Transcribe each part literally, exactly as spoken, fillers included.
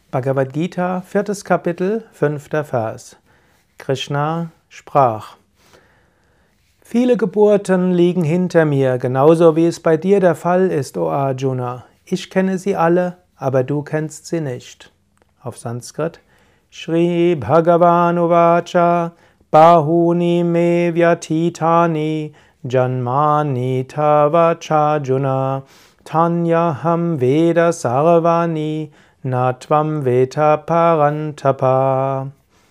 Bhagavad Gita, viertes Kapitel, fünfter Vers. Krishna sprach: Viele Geburten liegen hinter mir, genauso wie es bei dir der Fall ist, o Arjuna. Ich kenne sie alle, aber du kennst sie nicht. Auf Sanskrit: Shri Bhagavan Uvacha Bahuni me vyatitani Janmani tava Charjuna Tanyaham Veda Sarvani Natvam Veta Parantapa.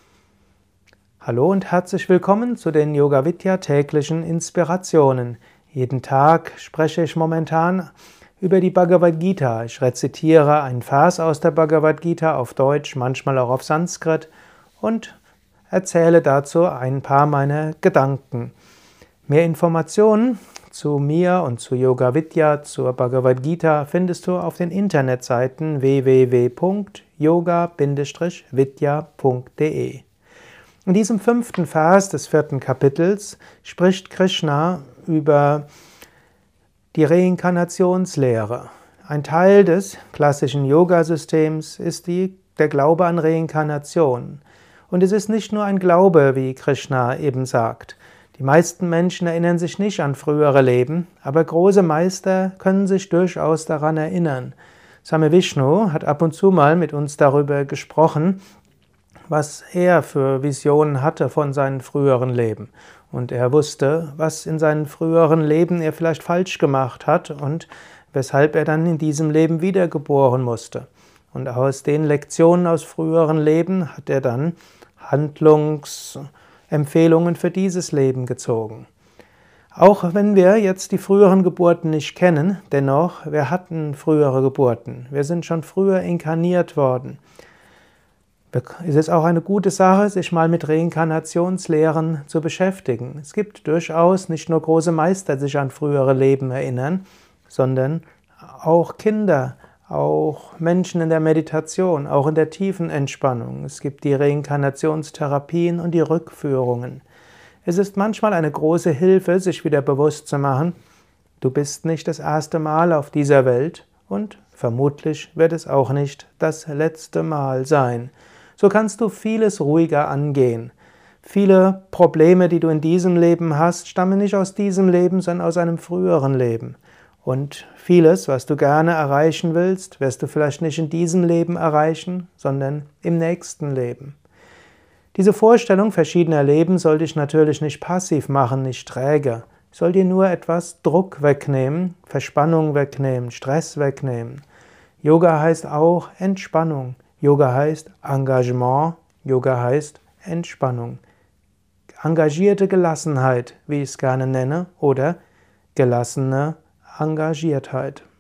Hallo und herzlich willkommen zu den Yoga Vidya täglichen Inspirationen. Jeden Tag spreche ich momentan über die Bhagavad Gita. Ich rezitiere einen Vers aus der Bhagavad Gita auf Deutsch, manchmal auch auf Sanskrit und erzähle dazu ein paar meiner Gedanken. Mehr Informationen zu mir und zu Yoga Vidya, zur Bhagavad Gita findest du auf den Internetseiten w w w punkt yoga vidya punkt de. In diesem fünften Vers des vierten Kapitels spricht Krishna über die Reinkarnationslehre. Ein Teil des klassischen Yoga-Systems ist die, der Glaube an Reinkarnation. Und es ist nicht nur ein Glaube, wie Krishna eben sagt. Die meisten Menschen erinnern sich nicht an frühere Leben, aber große Meister können sich durchaus daran erinnern. Swami Vishnu hat ab und zu mal mit uns darüber gesprochen, was er für Visionen hatte von seinen früheren Leben. Und er wusste, was in seinen früheren Leben er vielleicht falsch gemacht hat und weshalb er dann in diesem Leben wiedergeboren musste. Und aus den Lektionen aus früheren Leben hat er dann Handlungsempfehlungen für dieses Leben gezogen. Auch wenn wir jetzt die früheren Geburten nicht kennen, dennoch, wir hatten frühere Geburten. Wir sind schon früher inkarniert worden. Es ist auch eine gute Sache, sich mal mit Reinkarnationslehren zu beschäftigen. Es gibt durchaus nicht nur große Meister, die sich an frühere Leben erinnern, sondern auch Kinder, auch Menschen in der Meditation, auch in der tiefen Entspannung. Es gibt die Reinkarnationstherapien und die Rückführungen. Es ist manchmal eine große Hilfe, sich wieder bewusst zu machen, du bist nicht das erste Mal auf dieser Welt und vermutlich wird es auch nicht das letzte Mal sein. So kannst du vieles ruhiger angehen. Viele Probleme, die du in diesem Leben hast, stammen nicht aus diesem Leben, sondern aus einem früheren Leben. Und vieles, was du gerne erreichen willst, wirst du vielleicht nicht in diesem Leben erreichen, sondern im nächsten Leben. Diese Vorstellung verschiedener Leben soll dich natürlich nicht passiv machen, nicht träge. Soll dir nur etwas Druck wegnehmen, Verspannung wegnehmen, Stress wegnehmen. Yoga heißt auch Entspannung. Yoga heißt Engagement, Yoga heißt Entspannung. Engagierte Gelassenheit, wie ich es gerne nenne, oder gelassene Engagiertheit.